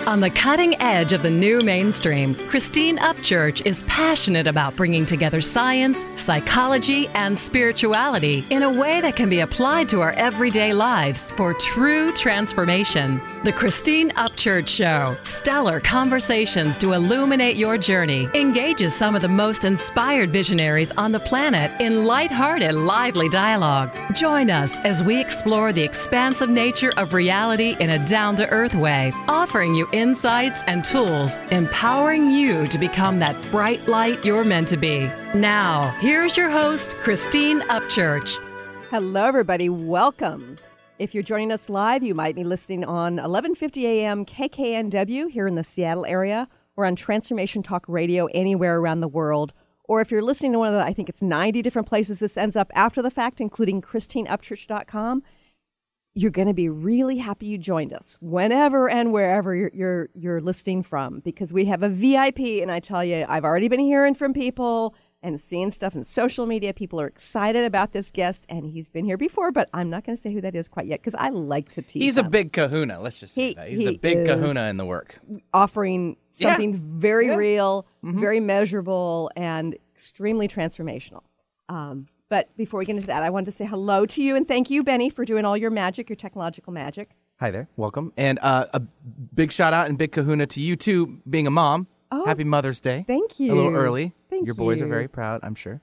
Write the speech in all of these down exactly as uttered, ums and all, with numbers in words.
On the cutting edge of the new mainstream, Christine Upchurch is passionate about bringing together science, psychology, and spirituality in a way that can be applied to our everyday lives for true transformation. The Christine Upchurch Show, stellar conversations to illuminate your journey, engages some of the most inspired visionaries on the planet in lighthearted, lively dialogue. Join us as we explore the expansive nature of reality in a down-to-earth way, offering you insights and tools, empowering you to become that bright light you're meant to be. Now, here's your host, Christine Upchurch. Hello, everybody. Welcome. If you're joining us live, you might be listening on eleven fifty a.m. K K N W here in the Seattle area, or on Transformation Talk Radio anywhere around the world. Or if you're listening to one of the, I think it's ninety different places this ends up after the fact, including Christine Upchurch dot com, you're going to be really happy you joined us whenever and wherever you're, you're you're listening from, because we have a V I P. And I tell you, I've already been hearing from people and seeing stuff in social media. People are excited about this guest, and he's been here before, but I'm not going to say who that is quite yet because I like to tease He's him. a big kahuna. Let's just say He- that. He's he the big is. kahuna in the work. Offering something Yeah. very Yeah. real, Mhm. very measurable, and extremely transformational. Um, but before we get into that, I wanted to say hello to you and thank you, Benny, for doing all your magic, your technological magic. Hi there. Welcome. And uh, a big shout out and big kahuna to you, too, being a mom. Oh, Happy Mother's Day. Thank you. A little early. Thank Your boys you. are very proud, I'm sure.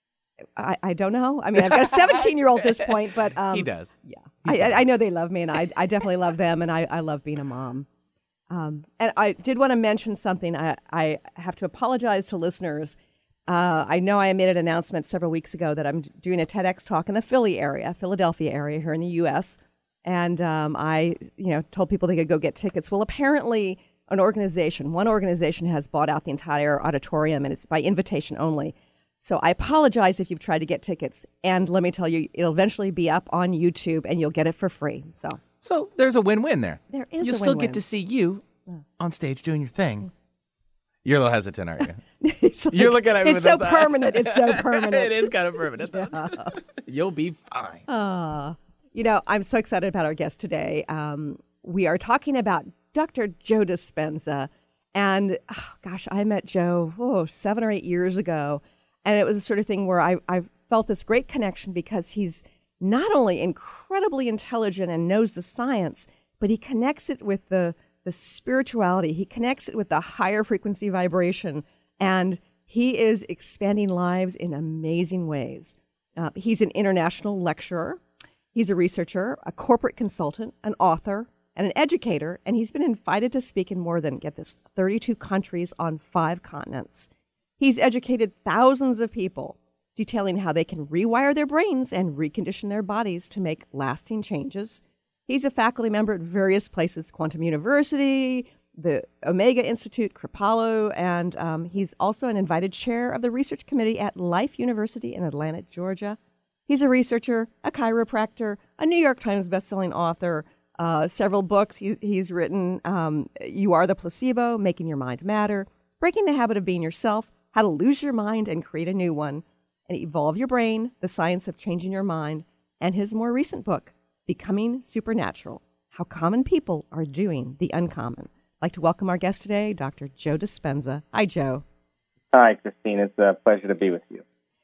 I, I don't know. I mean, I've got a seventeen-year-old at this point, but um, he does. Yeah, He's I, I, I know they love me, and I, I definitely love them, and I, I love being a mom. Um, and I did want to mention something. I, I have to apologize to listeners. Uh, I know I made an announcement several weeks ago that I'm doing a TEDx talk in the Philly area, Philadelphia area here in the U S, and um, I, you know, told people they could go get tickets. Well, apparently, an organization, one organization has bought out the entire auditorium, and it's by invitation only. So I apologize if you've tried to get tickets, and let me tell you, it'll eventually be up on YouTube, and you'll get it for free. So So there's a win-win there. there is You'll a still win-win. get to see you on stage doing your thing. You're a little hesitant, aren't you? It's like- You're looking at me It's with so this eye. permanent. It's so permanent. It is kind of permanent. though. You'll be fine. Uh, you know, I'm so excited about our guest today. Um, we are talking about Doctor Joe Dispenza. And oh, gosh, I met Joe oh, seven or eight years ago. And it was the sort of thing where I, I felt this great connection because he's not only incredibly intelligent and knows the science, but he connects it with the, the spirituality. He connects it with the higher frequency vibration. And he is expanding lives in amazing ways. Uh, he's an international lecturer. He's a researcher, a corporate consultant, an author, and an educator. And he's been invited to speak in more than, get this, thirty-two countries on five continents. He's educated thousands of people, detailing how they can rewire their brains and recondition their bodies to make lasting changes. He's a faculty member at various places, Quantum University, the Omega Institute, Kripalu, and um, he's also an invited chair of the research committee at Life University in Atlanta, Georgia. He's a researcher, a chiropractor, a New York Times bestselling author, uh, several books he, he's written, um, You Are the Placebo, Making Your Mind Matter, Breaking the Habit of Being Yourself, How to Lose Your Mind and Create a New One, and Evolve Your Brain, The Science of Changing Your Mind, and his more recent book, Becoming Supernatural, How Common People Are Doing the Uncommon. I'd like to welcome our guest today, Doctor Joe Dispenza. Hi, Joe. Hi, Christine. It's a pleasure to be with you.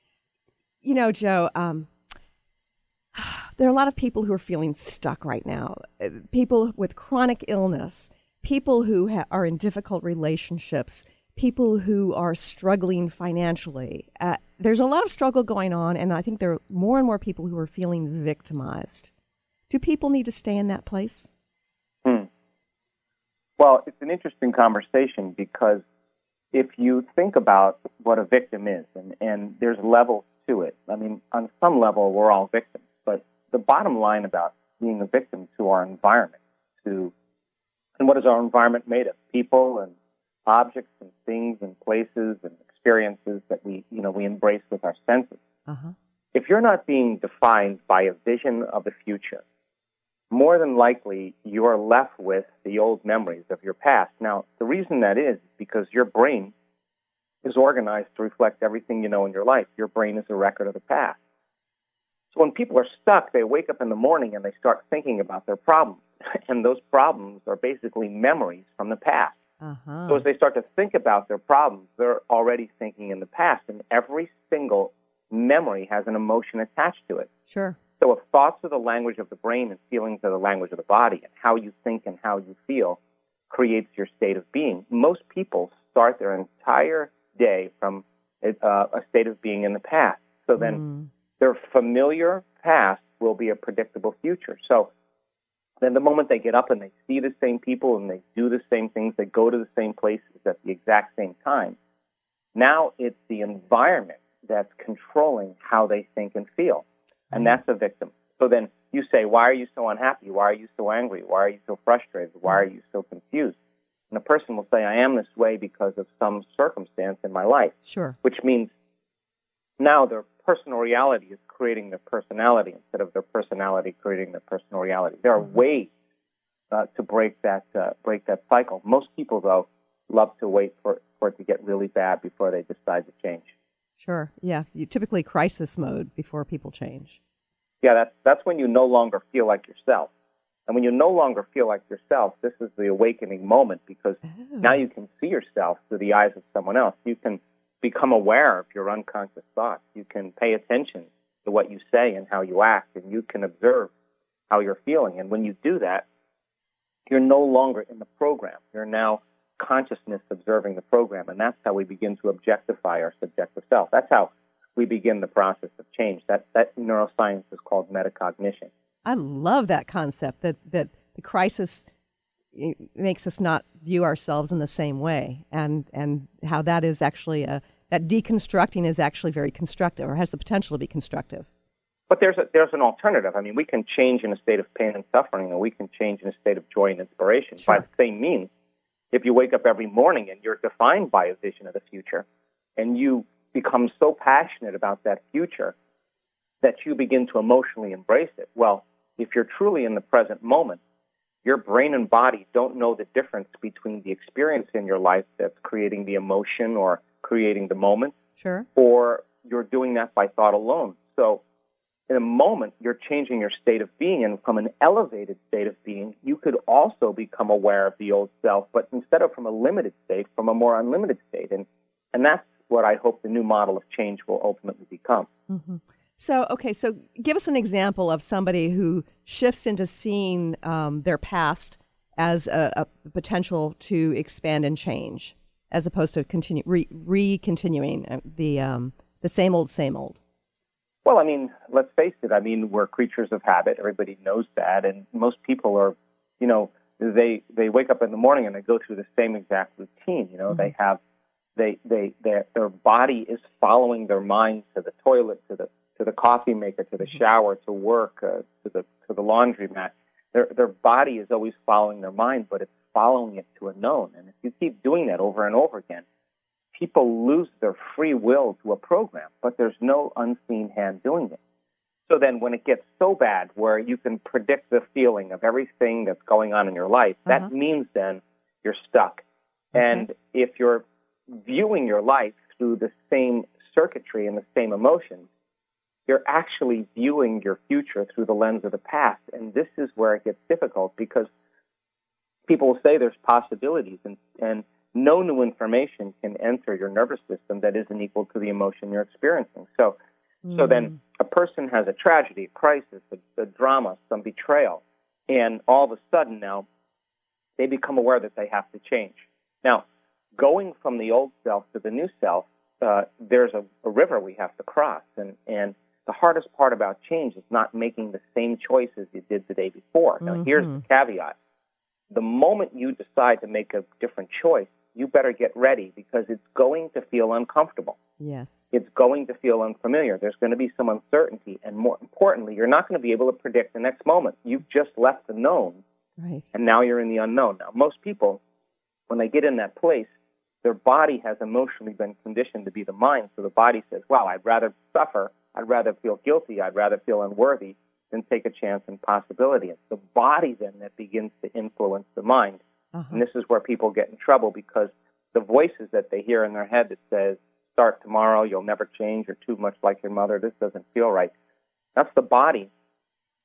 You know, Joe, um, there are a lot of people who are feeling stuck right now, uh, people with chronic illness, people who ha- are in difficult relationships, people who are struggling financially. Uh, there's a lot of struggle going on, and I think there are more and more people who are feeling victimized. Do people need to stay in that place? Hmm. Well, it's an interesting conversation because if you think about what a victim is, and, and there's levels to it. I mean, on some level, we're all victims. But the bottom line about being a victim to our environment, to and what is our environment made of? People and objects and things and places and experiences that we, you know, we embrace with our senses. Uh-huh. If you're not being defined by a vision of the future, more than likely you're left with the old memories of your past. Now, the reason that is because your brain is organized to reflect everything you know in your life. Your brain is a record of the past. So when people are stuck, they wake up in the morning and they start thinking about their problems. and those problems are basically memories from the past. Uh-huh. So as they start to think about their problems, they're already thinking in the past, and every single memory has an emotion attached to it. Sure. So if thoughts are the language of the brain and feelings are the language of the body, and how you think and how you feel creates your state of being, most people start their entire day from uh, a state of being in the past. So then Mm. their familiar past will be a predictable future. So then the moment they get up and they see the same people and they do the same things, they go to the same places at the exact same time, now it's the environment that's controlling how they think and feel. And that's a victim. So then you say, why are you so unhappy? Why are you so angry? Why are you so frustrated? Why are you so confused? And the person will say, I am this way because of some circumstance in my life. Sure. Which means now their personal reality is creating their personality instead of their personality creating their personal reality. There are Mm-hmm. ways uh, to break that uh, break that cycle. Most people, though, love to wait for, for it to get really bad before they decide to change. Sure. Yeah. You typically crisis mode before people change. Yeah, that's that's when you no longer feel like yourself. And when you no longer feel like yourself, this is the awakening moment, because Oh. now you can see yourself through the eyes of someone else. You can become aware of your unconscious thoughts. You can pay attention to what you say and how you act, and you can observe how you're feeling. And when you do that, you're no longer in the program. You're now consciousness observing the program, and that's how we begin to objectify our subjective self. That's how we begin the process of change. That that neuroscience is called metacognition. I love that concept that, that the crisis eh, makes us not view ourselves in the same way, and, and how that is actually a, that deconstructing is actually very constructive, or has the potential to be constructive. But there's a, there's an alternative. I mean, we can change in a state of pain and suffering, and we can change in a state of joy and inspiration. Sure. By the same means, if you wake up every morning and you're defined by a vision of the future, and you become so passionate about that future that you begin to emotionally embrace it, well, if you're truly in the present moment, your brain and body don't know the difference between the experience in your life that's creating the emotion or creating the moment, Sure. or you're doing that by thought alone. So in a moment, you're changing your state of being, and from an elevated state of being, you could also become aware of the old self, but instead of from a limited state, from a more unlimited state. And, and that's what I hope the new model of change will ultimately become. Mm-hmm. So, okay, so give us an example of somebody who shifts into seeing um, their past as a, a potential to expand and change, as opposed to continue re, re-continuing uh, the um, the same old, same old. Well, I mean, let's face it. I mean, we're creatures of habit. Everybody knows that, and most people are, you know, they they wake up in the morning and they go through the same exact routine. You know, Mm-hmm. they have, they they their their body is following their mind to the toilet, to the to the coffee maker, to the shower, to work, uh, to the to the laundromat. Their their body is always following their mind, but it's following it to a known. And if you keep doing that over and over again, people lose their free will to a program, but there's no unseen hand doing it. So then when it gets so bad where you can predict the feeling of everything that's going on in your life, Uh-huh. that means then you're stuck. Okay. And if you're viewing your life through the same circuitry and the same emotions, you're actually viewing your future through the lens of the past. And this is where it gets difficult, because people will say there's possibilities, and, and no new information can enter your nervous system that isn't equal to the emotion you're experiencing. So, so then a person has a tragedy, a crisis, a, a drama, some betrayal, and all of a sudden now they become aware that they have to change. Now, going from the old self to the new self, uh, there's a, a river we have to cross, and, and the hardest part about change is not making the same choices you did the day before. Now, Mm-hmm. here's the caveat. The moment you decide to make a different choice, you better get ready, because it's going to feel uncomfortable. Yes. It's going to feel unfamiliar. There's going to be some uncertainty. And more importantly, you're not going to be able to predict the next moment. You've just left the known, Right. and now you're in the unknown. Now, most people, when they get in that place, their body has emotionally been conditioned to be the mind. So the body says, wow, I'd rather suffer. I'd rather feel guilty. I'd rather feel unworthy than take a chance and possibility. It's the body then that begins to influence the mind. Uh-huh. And this is where people get in trouble, because the voices that they hear in their head that says, start tomorrow, you'll never change, you're too much like your mother, this doesn't feel right. That's the body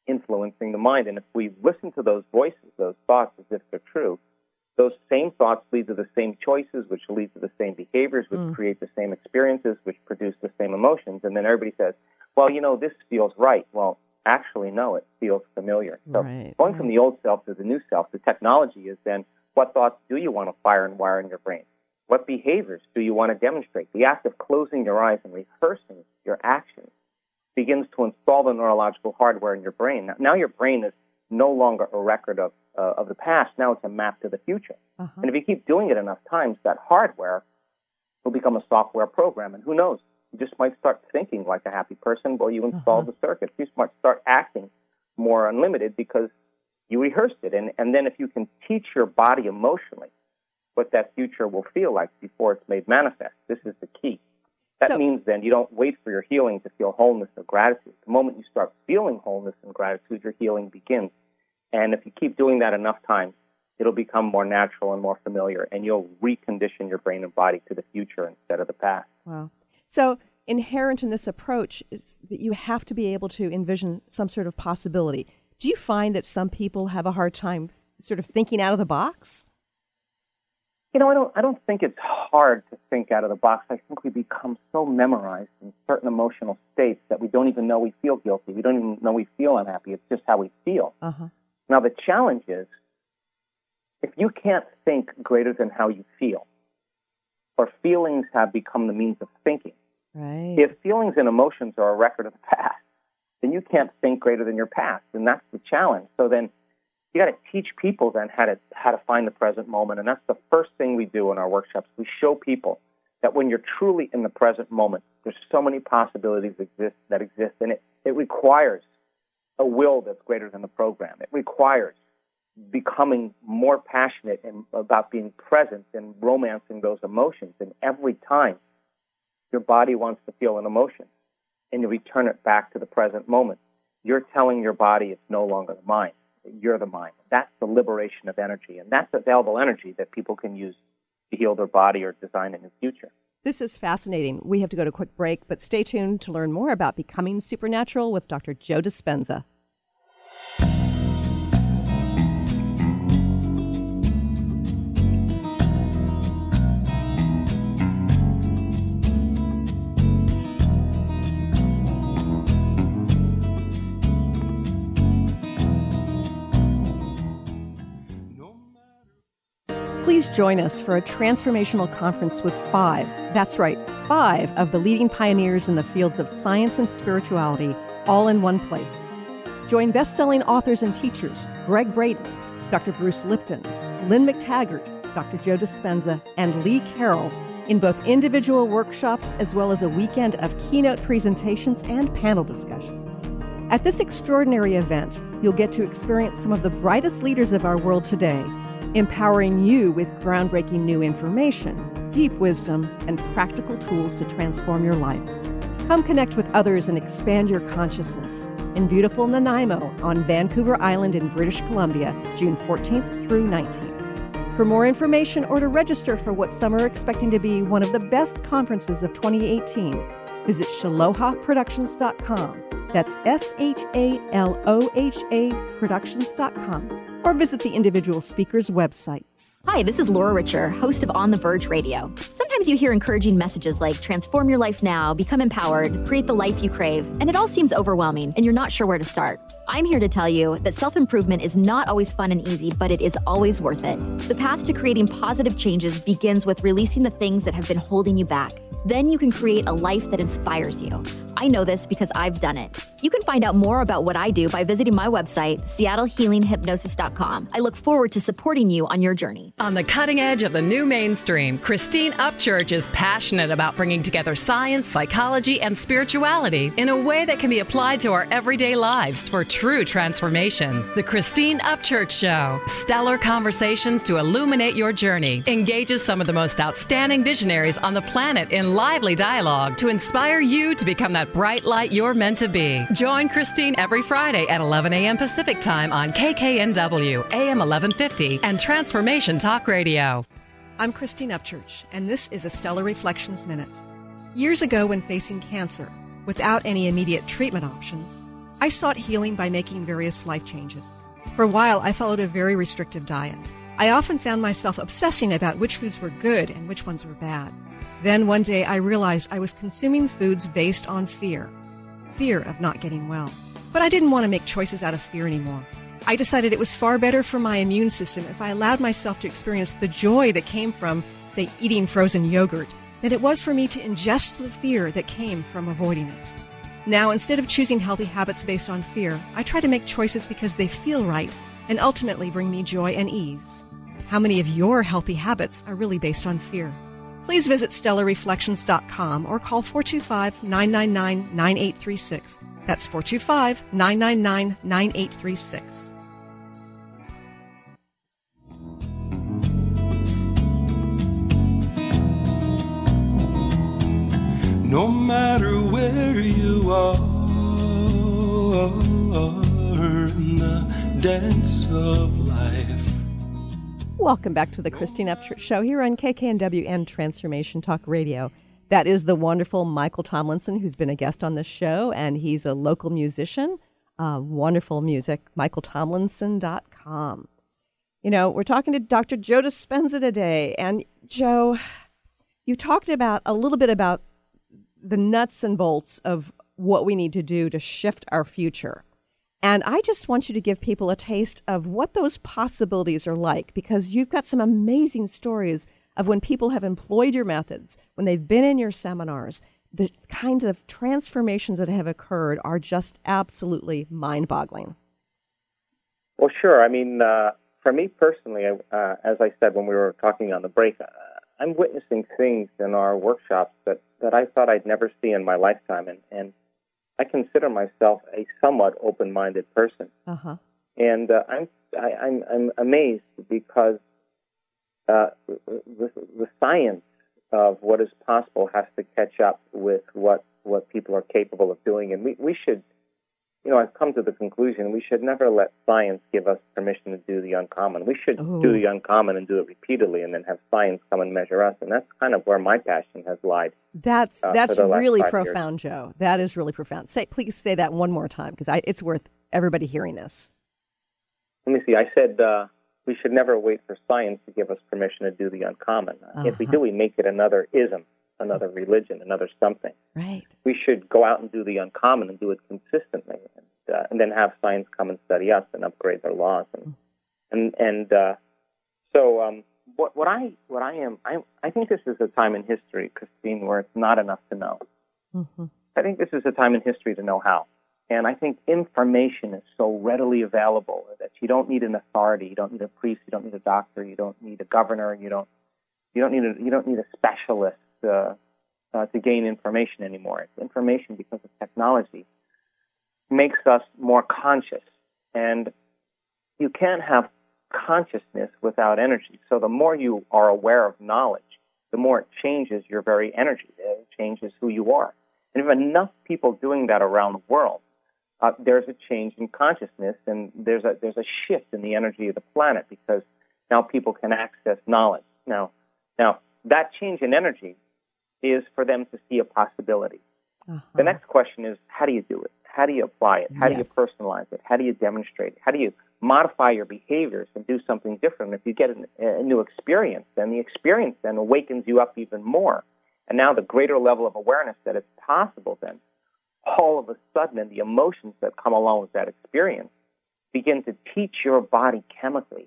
influencing the mind. And if we listen to those voices, those thoughts, as if they're true, those same thoughts lead to the same choices, which lead to the same behaviors, which mm. create the same experiences, which produce the same emotions. And then everybody says, well, you know, this feels right. Well, actually, no, it feels familiar. So right, going right. from the old self to the new self, the technology is then, what thoughts do you want to fire and wire in your brain? What behaviors do you want to demonstrate? The act of closing your eyes and rehearsing your actions begins to install the neurological hardware in your brain. Now, now your brain is no longer a record of uh, of the past. Now it's a map to the future. Uh-huh. And if you keep doing it enough times, that hardware will become a software program. And who knows? You just might start thinking like a happy person. Well, you installed uh-huh. the circuit. You might start acting more unlimited because you rehearsed it. And, and then if you can teach your body emotionally what that future will feel like before it's made manifest, this is the key. That so, means then you don't wait for your healing to feel wholeness or gratitude. The moment you start feeling wholeness and gratitude, your healing begins. And if you keep doing that enough times, it'll become more natural and more familiar, and you'll recondition your brain and body to the future instead of the past. Wow. So inherent in this approach is that you have to be able to envision some sort of possibility. Do you find that some people have a hard time sort of thinking out of the box? You know, I don't I don't think it's hard to think out of the box. I think we become so memorized in certain emotional states that we don't even know we feel guilty. We don't even know we feel unhappy. It's just how we feel. Uh-huh. Now, the challenge is, if you can't think greater than how you feel, or feelings have become the means of thinking, right. if feelings and emotions are a record of the past, then you can't think greater than your past, and that's the challenge. So then you got to teach people then how to how to find the present moment, and that's the first thing we do in our workshops. We show people that when you're truly in the present moment, there's so many possibilities exist that exist, and it, it requires a will that's greater than the program. It requires becoming more passionate and about being present and romancing those emotions. And every time your body wants to feel an emotion and you return it back to the present moment, you're telling your body it's no longer the mind. You're the mind. That's the liberation of energy. And that's available energy that people can use to heal their body or design a new future. This is fascinating. We have to go to a quick break, but stay tuned to learn more about becoming supernatural with Doctor Joe Dispenza. Please join us for a transformational conference with five, that's right, five of the leading pioneers in the fields of science and spirituality, all in one place. Join best-selling authors and teachers Greg Braden, Doctor Bruce Lipton, Lynn McTaggart, Doctor Joe Dispenza, and Lee Carroll in both individual workshops as well as a weekend of keynote presentations and panel discussions. At this extraordinary event, you'll get to experience some of the brightest leaders of our world today, empowering you with groundbreaking new information, deep wisdom, and practical tools to transform your life. Come connect with others and expand your consciousness in beautiful Nanaimo on Vancouver Island in British Columbia, June fourteenth through nineteenth. For more information or to register for what some are expecting to be one of the best conferences of twenty eighteen, visit shaloha productions dot com. That's S H A L O H A productions dot com. Or visit the individual speakers' websites. Hi, this is Laura Richer, host of On the Verge Radio. Sometimes you hear encouraging messages like transform your life now, become empowered, create the life you crave, and it all seems overwhelming and you're not sure where to start. I'm here to tell you that self-improvement is not always fun and easy, but it is always worth it. The path to creating positive changes begins with releasing the things that have been holding you back. Then you can create a life that inspires you. I know this because I've done it. You can find out more about what I do by visiting my website, seattle healing hypnosis dot com. I look forward to supporting you on your journey. On the cutting edge of the new mainstream, Christine Upchurch is passionate about bringing together science, psychology, and spirituality in a way that can be applied to our everyday lives for true transformation. The Christine Upchurch Show, stellar conversations to illuminate your journey, engages some of the most outstanding visionaries on the planet in lively dialogue to inspire you to become that bright light you're meant to be. Join Christine every Friday at eleven a.m. Pacific Time on K K N W, A M eleven fifty, and Transformation Talk Radio. I'm Christine Upchurch, and this is a Stellar Reflections Minute. Years ago, when facing cancer, without any immediate treatment options, I sought healing by making various life changes. For a while, I followed a very restrictive diet. I often found myself obsessing about which foods were good and which ones were bad. Then one day I realized I was consuming foods based on fear. Fear of not getting well. But I didn't want to make choices out of fear anymore. I decided it was far better for my immune system if I allowed myself to experience the joy that came from, say, eating frozen yogurt, than it was for me to ingest the fear that came from avoiding it. Now, instead of choosing healthy habits based on fear, I try to make choices because they feel right and ultimately bring me joy and ease. How many of your healthy habits are really based on fear? Please visit stellar reflections dot com or call four two five, nine nine nine, nine eight three six. That's four two five, nine nine nine, nine eight three six. No matter where you are in the dance of life. Welcome back to the Christine Upchurch Show here on K K N W and Transformation Talk Radio. That is the wonderful Michael Tomlinson, who's been a guest on this show, and he's a local musician. Uh, wonderful music, michael tomlinson dot com. You know, we're talking to Doctor Joe Dispenza today, and Joe, you talked about a little bit about the nuts and bolts of what we need to do to shift our future. And I just want you to give people a taste of what those possibilities are like, because you've got some amazing stories of when people have employed your methods, when they've been in your seminars. The kinds of transformations that have occurred are just absolutely mind-boggling. Well, sure. I mean, uh, for me personally, uh, as I said when we were talking on the break, uh, I'm witnessing things in our workshops that, that I thought I'd never see in my lifetime, and, and I consider myself a somewhat open-minded person. Uh-huh. And uh, I'm, I, I'm I'm amazed because uh, the, the science of what is possible has to catch up with what, what people are capable of doing, and we, we should, you know, I've come to the conclusion we should never let science give us permission to do the uncommon. We should Ooh. do the uncommon and do it repeatedly, and then have science come and measure us. And that's kind of where my passion has lied. That's uh, that's for the last really five profound, years. Joe. That is really profound. Say, please say that one more time, because it's worth everybody hearing this. Let me see. I said uh, we should never wait for science to give us permission to do the uncommon. Uh-huh. If we do, we make it another ism, another religion, another something. Right. We should go out and do the uncommon and do it consistently, and, uh, and then have science come and study us and upgrade their laws. And and and uh, so um, what what I what I am I I think this is a time in history, Christine, where it's not enough to know. Mm-hmm. I think this is a time in history to know how. And I think information is so readily available that you don't need an authority, you don't need a priest, you don't need a doctor, you don't need a governor, you don't you don't need a you don't need a specialist uh, uh, to gain information anymore. It's information, because of technology, makes us more conscious, and you can't have consciousness without energy. So the more you are aware of knowledge, the more it changes your very energy. It changes who you are. And if enough people doing that around the world, Uh, there's a change in consciousness, and there's a there's a shift in the energy of the planet, because now people can access knowledge. Now, now that change in energy is for them to see a possibility. Uh-huh. The next question is, how do you do it? How do you apply it? How yes. do you personalize it? How do you demonstrate it? How do you modify your behaviors and do something different? If you get an, a new experience, then the experience then awakens you up even more. And now the greater level of awareness that it's possible then, all of a sudden, and the emotions that come along with that experience begin to teach your body chemically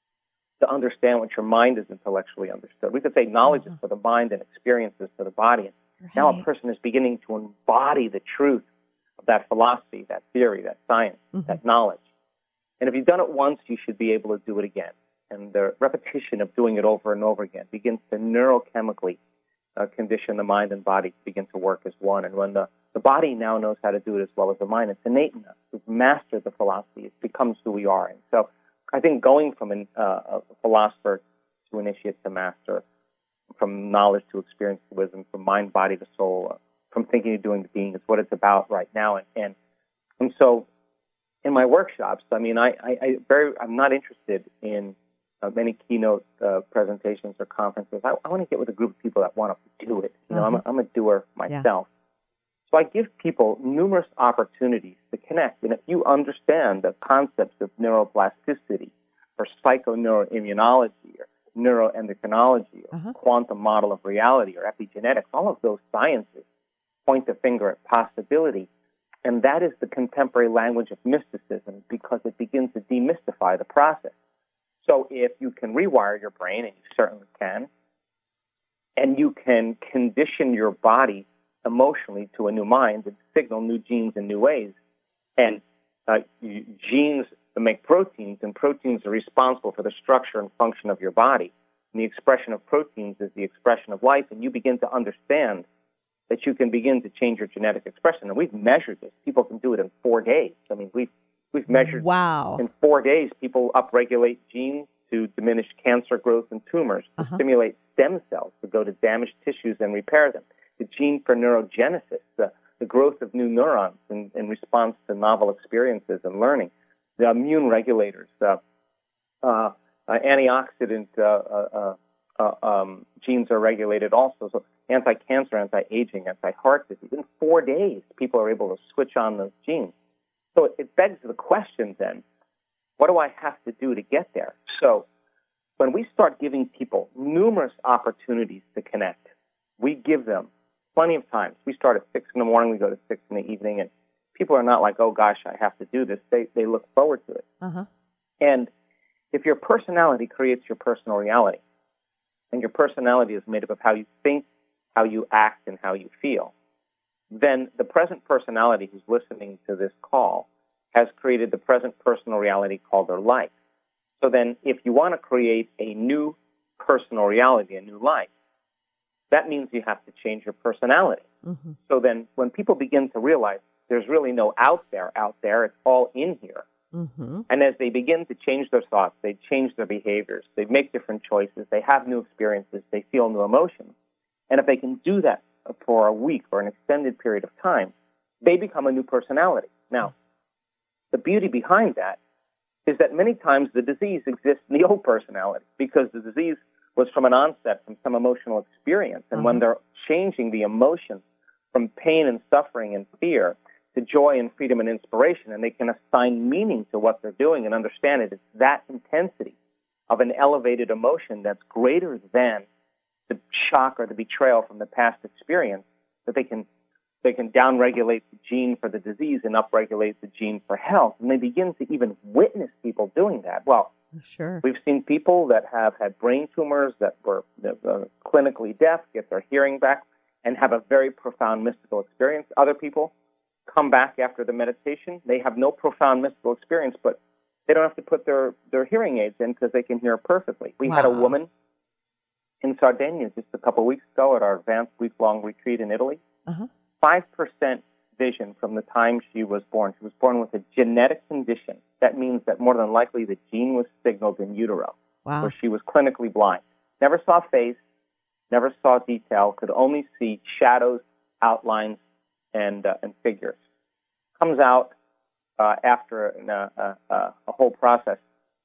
to understand what your mind is intellectually understood. We could say knowledge mm-hmm. is for the mind and experience is for the body. And right. now a person is beginning to embody the truth of that philosophy, that theory, that science, mm-hmm. that knowledge. And if you've done it once, you should be able to do it again. And the repetition of doing it over and over again begins to neurochemically uh, condition the mind and body to begin to work as one. And when the The body now knows how to do it as well as the mind. It's innate in us. We've mastered the philosophy. It becomes who we are. And so I think going from an, uh, a philosopher to initiate to master, from knowledge to experience to wisdom, from mind, body to soul, uh, from thinking to doing to being is what it's about right now. And and, and so in my workshops, I mean, I, I, I very I'm not interested in uh, many keynote uh, presentations or conferences. I, I want to get with a group of people that want to do it. You know, uh-huh. I'm, a, I'm a doer myself. Yeah. So I give people numerous opportunities to connect. And if you understand the concepts of neuroplasticity or psychoneuroimmunology or neuroendocrinology or Uh-huh. quantum model of reality or epigenetics, all of those sciences point the finger at possibility. And that is the contemporary language of mysticism because it begins to demystify the process. So if you can rewire your brain, and you certainly can, and you can condition your body emotionally to a new mind and signal new genes in new ways, and uh, you- genes make proteins, and proteins are responsible for the structure and function of your body, and the expression of proteins is the expression of life, and you begin to understand that you can begin to change your genetic expression. And we've measured this. People can do it in four days. I mean, we've, we've measured Wow. in four days, people upregulate genes to diminish cancer growth and tumors, to Uh-huh. stimulate stem cells to go to damaged tissues and repair them, the gene for neurogenesis, the, the growth of new neurons in, in response to novel experiences and learning, the immune regulators, uh, uh, uh, antioxidant uh, uh, uh, um, genes are regulated also. So anti-cancer, anti-aging, anti-heart disease. In four days, people are able to switch on those genes. So it, it begs the question then, what do I have to do to get there? So when we start giving people numerous opportunities to connect, we give them plenty of times. We start at six in the morning, we go to six in the evening, and people are not like, oh, gosh, I have to do this. They, they look forward to it. Uh-huh. And if your personality creates your personal reality, and your personality is made up of how you think, how you act, and how you feel, then the present personality who's listening to this call has created the present personal reality called their life. So then if you want to create a new personal reality, a new life, that means you have to change your personality. Mm-hmm. So then when people begin to realize there's really no out there out there, it's all in here. Mm-hmm. And as they begin to change their thoughts, they change their behaviors, they make different choices, they have new experiences, they feel new emotions. And if they can do that for a week or an extended period of time, they become a new personality. Now, the beauty behind that is that many times the disease exists in the old personality because the disease was from an onset, from some emotional experience. And Uh-huh. when they're changing the emotions from pain and suffering and fear to joy and freedom and inspiration, and they can assign meaning to what they're doing and understand it, it's that intensity of an elevated emotion that's greater than the shock or the betrayal from the past experience that they can they can downregulate the gene for the disease and upregulate the gene for health. And they begin to even witness people doing that. Well, Sure. we've seen people that have had brain tumors that were that were clinically deaf get their hearing back and have a very profound mystical experience. Other people come back after the meditation. They have no profound mystical experience, but they don't have to put their, their hearing aids in because they can hear perfectly. We had a Wow. woman in Sardinia just a couple of weeks ago at our advanced week-long retreat in Italy. Uh-huh. five percent vision from the time she was born. She was born with a genetic condition. That means that more than likely the gene was signaled in utero, Wow. where she was clinically blind. Never saw face, never saw detail, could only see shadows, outlines, and, uh, and figures. Comes out uh, after an, uh, uh, uh, a whole process,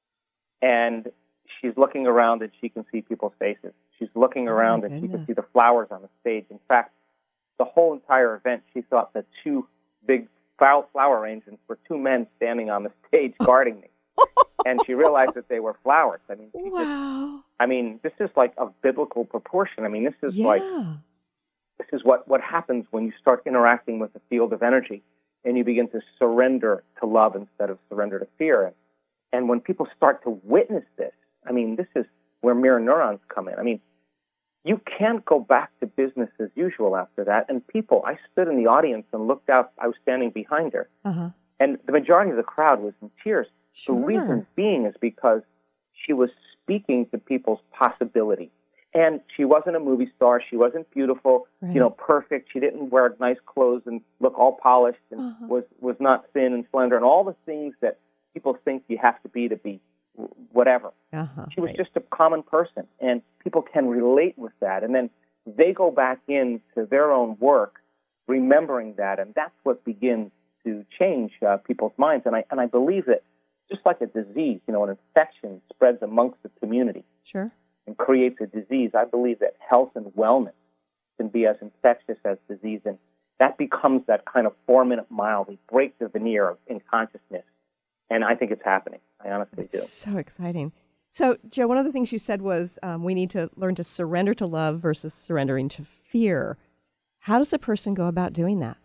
and she's looking around and she can see people's faces. She's looking around Oh, my and she can goodness. see the flowers on the stage. In fact, the whole entire event, she thought the two big flow- flower arrangements were two men standing on the stage guarding me. And she realized that they were flowers. I mean, she just, Wow. I mean, this is like of biblical proportion. I mean, this is Yeah. like, this is what, what happens when you start interacting with the field of energy and you begin to surrender to love instead of surrender to fear. And when people start to witness this, I mean, this is where mirror neurons come in. I mean, you can't go back to business as usual after that. And people, I stood in the audience and looked out. I was standing behind her. Uh-huh. And the majority of the crowd was in tears. Sure. The reason being is because she was speaking to people's possibility. And she wasn't a movie star. She wasn't beautiful, Right. you know, perfect. She didn't wear nice clothes and look all polished and Uh-huh. was, was not thin and slender and all the things that people think you have to be to be whatever. Uh-huh. She was Right. just a common person, and people can relate with that. And then they go back into their own work, remembering that, and that's what begins to change uh, people's minds. And I and I believe that just like a disease, you know, an infection spreads amongst the community Sure. and creates a disease, I believe that health and wellness can be as infectious as disease. And that becomes that kind of four-minute mile. We break the veneer of in consciousness, and I think it's happening. I honestly it's do. So exciting. So, Joe, one of the things you said was um, we need to learn to surrender to love versus surrendering to fear. How does a person go about doing that?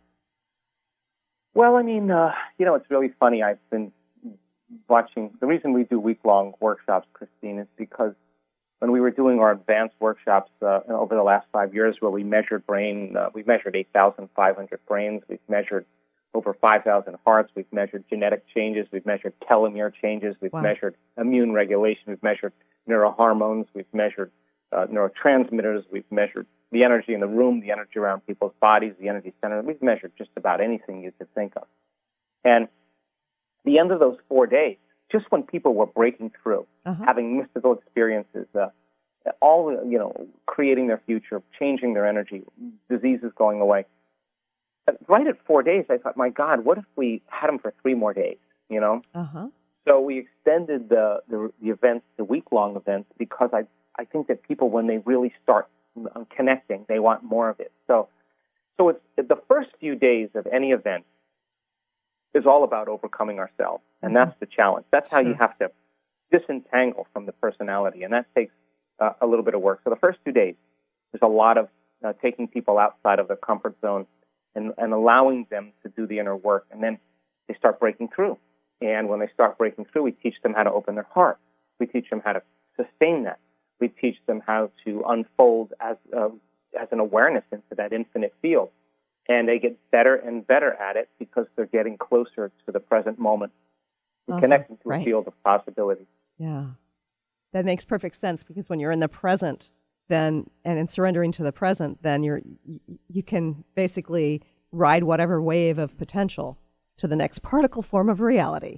Well, I mean, uh, you know, it's really funny. I've been watching. The reason we do week-long workshops, Christine, is because when we were doing our advanced workshops uh, over the last five years where we measured brain, uh, we measured eight thousand five hundred brains, we've measured over five thousand hearts, we've measured genetic changes, we've measured telomere changes, we've wow. measured immune regulation, we've measured neurohormones, we've measured uh, neurotransmitters, we've measured the energy in the room, the energy around people's bodies, the energy center. We've measured just about anything you could think of. And the end of those four days, just when people were breaking through, uh-huh. having mystical experiences, uh, all, you know, creating their future, changing their energy, diseases going away. Right at four days, I thought, my God, what if we had them for three more days, you know? Uh-huh. So we extended the, the, the events to week-long events because I, I think that people, when they really start connecting, they want more of it. So, so it's the first few days of any event is all about overcoming ourselves, and that's the challenge. That's how you have to disentangle from the personality, and that takes uh, a little bit of work. So the first two days, there's a lot of uh, taking people outside of their comfort zone and, and allowing them to do the inner work, and then they start breaking through. And when they start breaking through, we teach them how to open their heart. We teach them how to sustain that. We teach them how to unfold as uh, as an awareness into that infinite field. And they get better and better at it because they're getting closer to the present moment and uh-huh, connecting to right. a field of possibility. Yeah. That makes perfect sense because when you're in the present, then and in surrendering to the present, then you're you can basically ride whatever wave of potential to the next particle form of reality.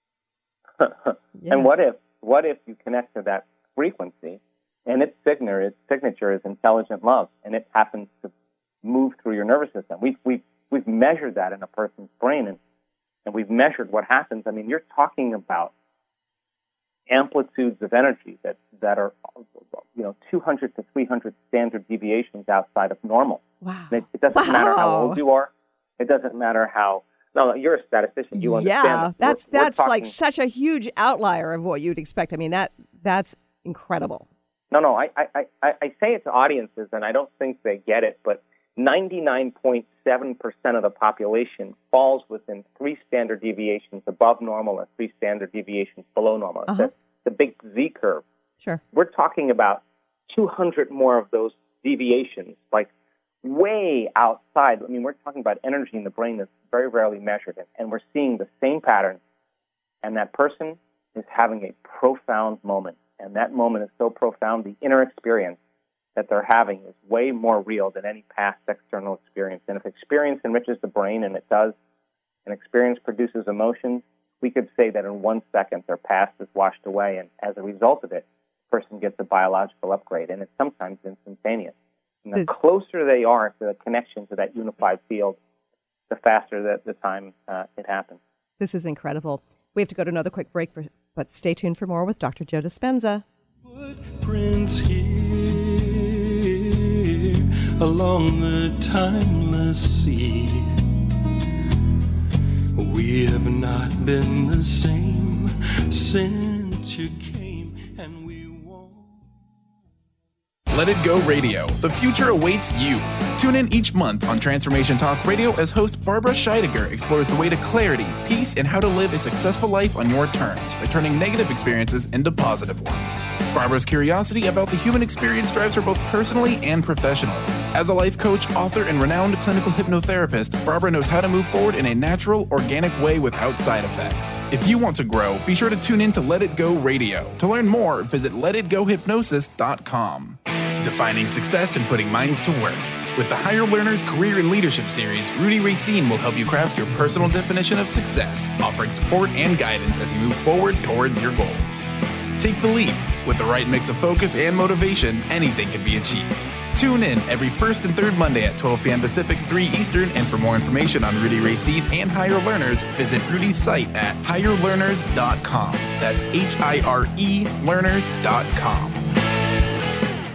Yeah. And what if what if you connect to that frequency and its signature, its signature is intelligent love, and it happens to move through your nervous system. We've, we've, we've measured that in a person's brain, and, and we've measured what happens. I mean, you're talking about amplitudes of energy that, that are, you know, two hundred to three hundred standard deviations outside of normal. Wow. It, it doesn't wow. matter how old you are. It doesn't matter how, no, you're a statistician. You understand. Yeah, that. that's, we're, that's we're like talking, such a huge outlier of what you'd expect. I mean, that that's incredible. No, no, I, I, I, I say it to audiences, and I don't think they get it, but ninety-nine point seven percent of the population falls within three standard deviations above normal and three standard deviations below normal. Uh-huh. It's the big Z curve. Sure. We're talking about two hundred more of those deviations, like way outside. I mean, we're talking about energy in the brain that's very rarely measured, and we're seeing the same pattern, and that person is having a profound moment, and that moment is so profound, the inner experience that they're having is way more real than any past external experience. And if experience enriches the brain, and it does, and experience produces emotions, we could say that in one second their past is washed away, and as a result of it, the person gets a biological upgrade, and it's sometimes instantaneous. And the closer they are to the connection to that unified field, the faster the, the time uh, it happens. This is incredible. We have to go to another quick break, but stay tuned for more with Doctor Joe Dispenza. Footprints here along the timeless sea. We have not been the same since you came, and we won't. Let It Go Radio. The future awaits you. Tune in each month on Transformation Talk Radio as host Barbara Scheidegger explores the way to clarity, peace, and how to live a successful life on your terms by turning negative experiences into positive ones. Barbara's curiosity about the human experience drives her both personally and professionally. As a life coach, author, and renowned clinical hypnotherapist, Barbara knows how to move forward in a natural, organic way without side effects. If you want to grow, be sure to tune in to Let It Go Radio. To learn more, visit let it go hypnosis dot com. Defining success and putting minds to work. With the Higher Learners Career and Leadership Series, Rudy Racine will help you craft your personal definition of success, offering support and guidance as you move forward towards your goals. Take the leap. With the right mix of focus and motivation, anything can be achieved. Tune in every first and third Monday at twelve p.m. Pacific, three Eastern, and for more information on Rudy Racine and Higher Learners, visit Rudy's site at higher learners dot com. That's H I R E learners dot com.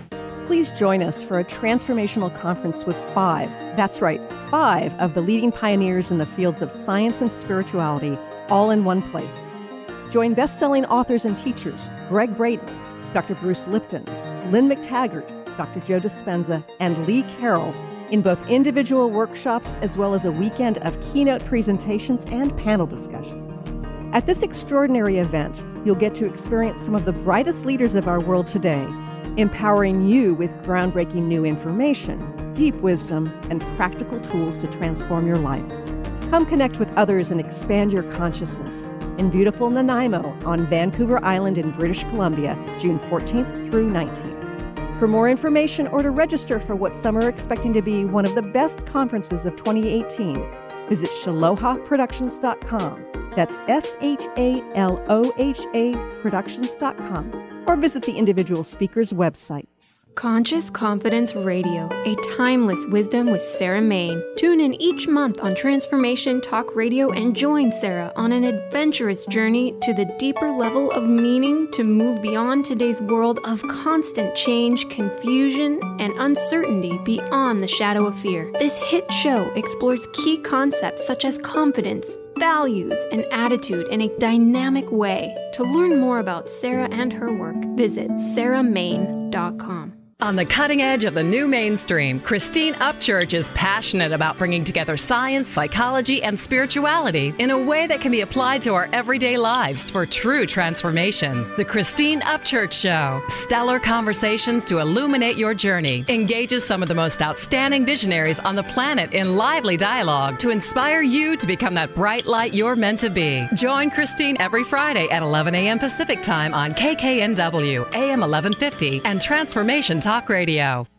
Please join us for a transformational conference with five, that's right, five of the leading pioneers in the fields of science and spirituality, all in one place. Join best-selling authors and teachers Greg Braden, Doctor Bruce Lipton, Lynn McTaggart, Doctor Joe Dispenza, and Lee Carroll in both individual workshops as well as a weekend of keynote presentations and panel discussions. At this extraordinary event, you'll get to experience some of the brightest leaders of our world today, empowering you with groundbreaking new information, deep wisdom, and practical tools to transform your life. Come connect with others and expand your consciousness in beautiful Nanaimo on Vancouver Island in British Columbia, June fourteenth through nineteenth. For more information or to register for what some are expecting to be one of the best conferences of twenty eighteen, visit shaloha productions dot com. That's S H A L O H A productions dot com. Or visit the individual speakers' websites. Conscious Confidence Radio, a timeless wisdom with Sarah Main. Tune in each month on Transformation Talk Radio and join Sarah on an adventurous journey to the deeper level of meaning to move beyond today's world of constant change, confusion, and uncertainty beyond the shadow of fear. This hit show explores key concepts such as confidence, values, and attitude in a dynamic way. To learn more about Sarah and her work, visit sarah main dot com. On the cutting edge of the new mainstream, Christine Upchurch is passionate about bringing together science, psychology, and spirituality in a way that can be applied to our everyday lives for true transformation. The Christine Upchurch Show, stellar conversations to illuminate your journey, engages some of the most outstanding visionaries on the planet in lively dialogue to inspire you to become that bright light you're meant to be. Join Christine every Friday at eleven a.m. Pacific Time on K K N W, A M eleven fifty, and Transformation Talk Radio.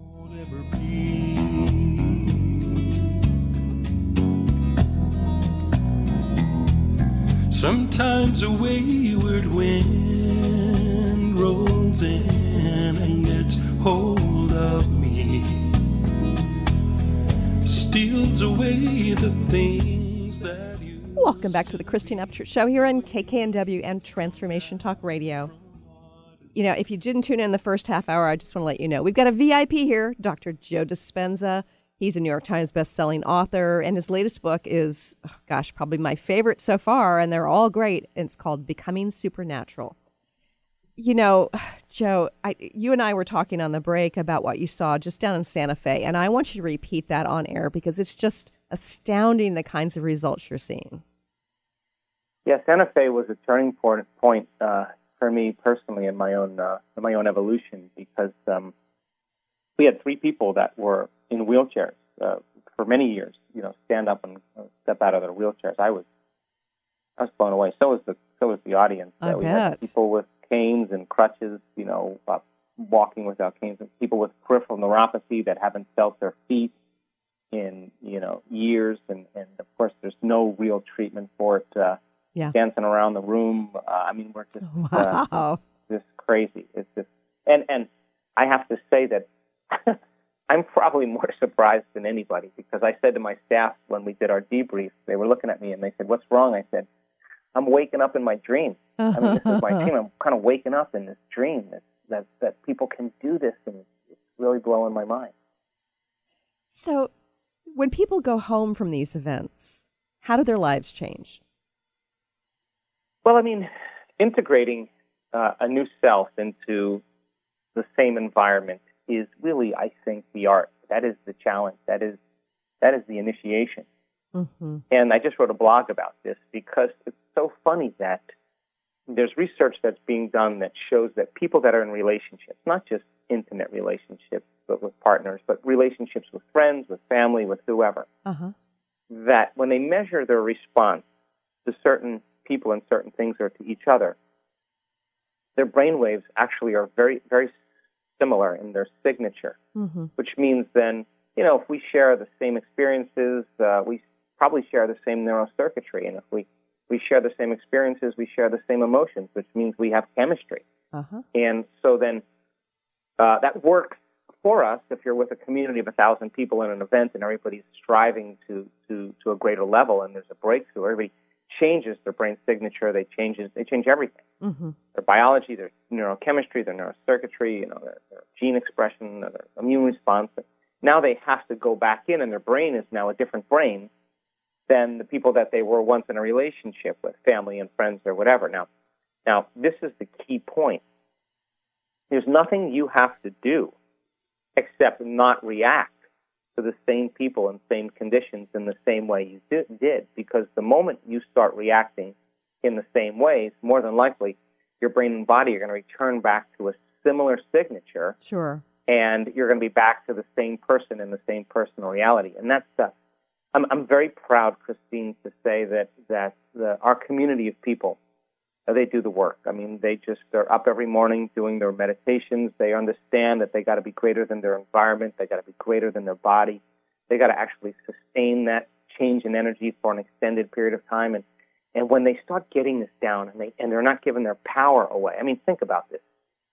Sometimes a wayward wind rolls in and gets hold of me, steals away the things that you... Welcome back to the Christine Upchurch Show here on K K N W and Transformation Talk Radio. You know, if you didn't tune in the first half hour, I just want to let you know, we've got a V I P here, Doctor Joe Dispenza. He's a New York Times bestselling author, and his latest book is, oh gosh, probably my favorite so far, and they're all great. And it's called Becoming Supernatural. You know, Joe, I, you and I were talking on the break about what you saw just down in Santa Fe, and I want you to repeat that on air because it's just astounding the kinds of results you're seeing. Yeah, Santa Fe was a turning point, point uh, for me personally in my own uh, in my own evolution, because um, we had three people that were in wheelchairs uh, for many years. You know, stand up and uh, step out of their wheelchairs. I was I was blown away. So was the so was the audience. I uh, we bet. had people with canes and crutches. You know, uh, walking without canes, and people with peripheral neuropathy that haven't felt their feet in you know years, and, and of course there's no real treatment for it. Uh, Yeah. Dancing around the room. Uh, I mean, we're just Wow. uh, just crazy. It's just, and and I have to say that I'm probably more surprised than anybody, because I said to my staff when we did our debrief, they were looking at me and they said, "What's wrong?" I said, "I'm waking up in my dream. I mean, this is my dream. I'm kind of waking up in this dream that that that people can do this, and it's really blowing my mind." So, when people go home from these events, how do their lives change? Well, I mean, integrating uh, a new self into the same environment is really, I think, the art. That is the challenge. That is that is the initiation. Mm-hmm. And I just wrote a blog about this because it's so funny that there's research that's being done that shows that people that are in relationships, not just intimate relationships, but with partners, but relationships with friends, with family, with whoever, Uh-huh. that when they measure their response to certain people and certain things or to each other, their brainwaves actually are very, very similar in their signature, Mm-hmm. which means then, you know, if we share the same experiences, uh, we probably share the same neurocircuitry. And if we, we share the same experiences, we share the same emotions, which means we have chemistry. Uh-huh. And so then uh, that works for us if you're with a community of a thousand people in an event and everybody's striving to, to, to a greater level and there's a breakthrough. Everybody changes their brain signature. They changes. They change everything. Mm-hmm. Their biology, their neurochemistry, their neurocircuitry, you know, their, their gene expression, their immune response. Now they have to go back in, and their brain is now a different brain than the people that they were once in a relationship with, family and friends or whatever. Now, now this is the key point. There's nothing you have to do except not react to the same people and same conditions in the same way you did, did, because the moment you start reacting in the same ways, more than likely, your brain and body are going to return back to a similar signature. Sure. And you're going to be back to the same person in the same personal reality. And that's uh, I'm, I'm very proud, Christine, to say that that the, our community of people, uh, they do the work. I mean, they just are up every morning doing their meditations. They understand that they got to be greater than their environment. They got to be greater than their body. They got to actually sustain that change in energy for an extended period of time. And and when they start getting this down, and they and they're not giving their power away. I mean, think about this.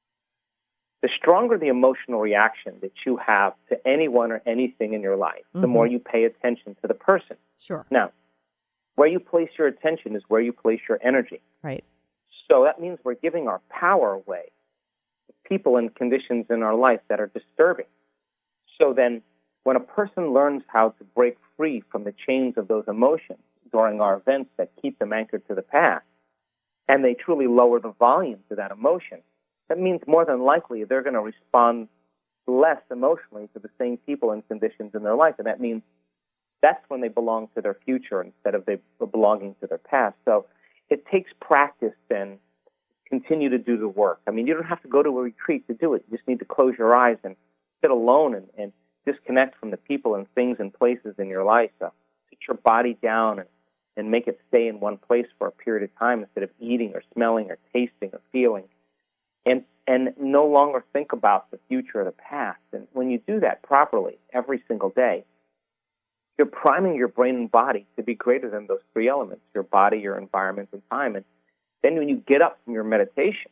The stronger the emotional reaction that you have to anyone or anything in your life, mm-hmm. the more you pay attention to the person. Sure. Now, where you place your attention is where you place your energy. Right. So that means we're giving our power away to people and conditions in our life that are disturbing. So then when a person learns how to break free from the chains of those emotions during our events that keep them anchored to the past, and they truly lower the volume to that emotion, that means more than likely they're going to respond less emotionally to the same people and conditions in their life. And that means that's when they belong to their future instead of they belonging to their past. So it takes practice then to continue to do the work. I mean, you don't have to go to a retreat to do it. You just need to close your eyes and sit alone and, and disconnect from the people and things and places in your life. So sit your body down and, and make it stay in one place for a period of time instead of eating or smelling or tasting or feeling. And and no longer think about the future or the past. And when you do that properly every single day, you're priming your brain and body to be greater than those three elements, your body, your environment, and time. And then when you get up from your meditation,